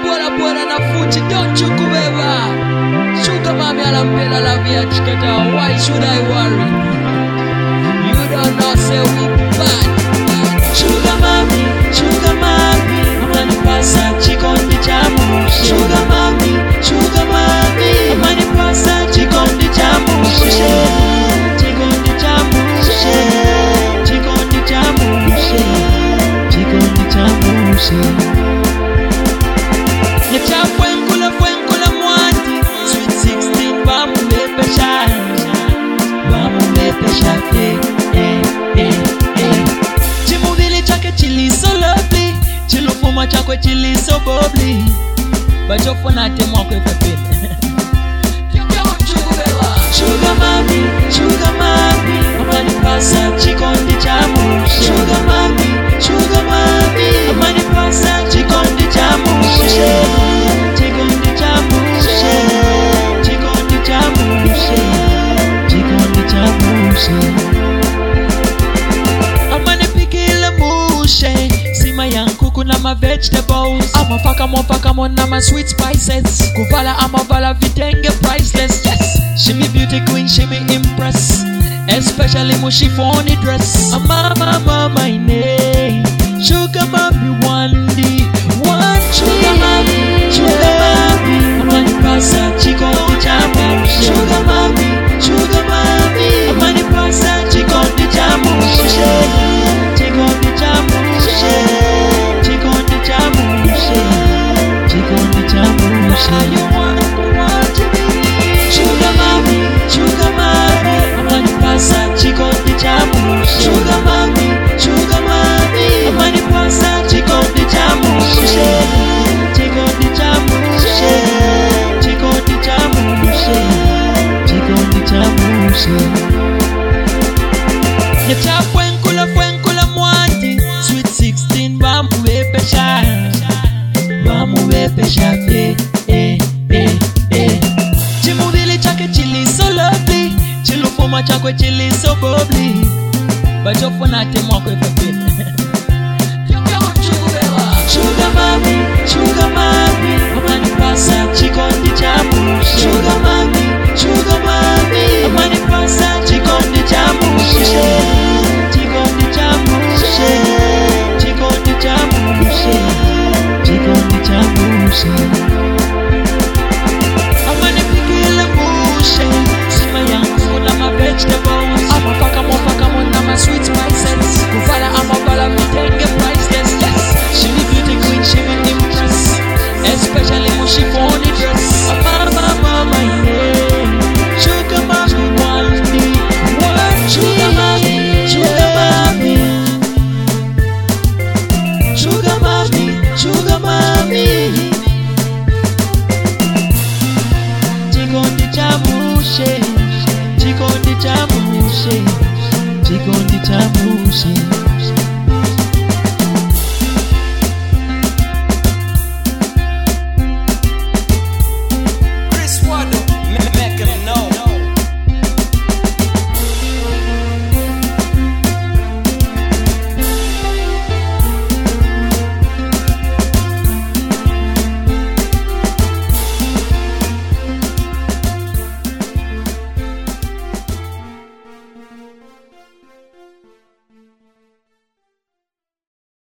bora bora na fuchi don't you kubeba. Sugar mommy alampela la via chikata. Why should I worry? You don't know say we bad. Sugar mommy, amani pasa chikondi chamu. Sugar mommy, amani pasa chikondi chamu. Chikondi chamu, chikondi chamu. Necha fwenkula mwati. Sweet 16 bamu lepesha. Chimuvili chake chili so lovely. Chilufuma chakwe chili so bubbly. Bajofu na temwa kwe pepele. Sugar mommy, amani pasa chikondi chamu. Sugar mommy, amani pasa chikondi chamu. Chikondi chamu. Amani pikila mushe. Sima yanku kuna ma vegetables. Amafaka mo na ma sweet spices. Kuvala amavala vitenge priceless. Yes, she me beauty queen, she me impress. Especially mo chiffony dress. Mama ine. Sugar mommy one day. Sugar mommy. Amani pasa chikondi chamu. Sugar mommy. Amani pasa chikondi chamu. Chikondi chamu. How you want to be? Sugar mommy. Amani pasa chikondi chamu. Sugar mommy. Amani pasa chikondi chamu. Chikondi chamu. Necha fwenkula mwati. Sweet 16 bamu wepesha Chimuvili chake chili so lovely. Chilufuma chakwe chili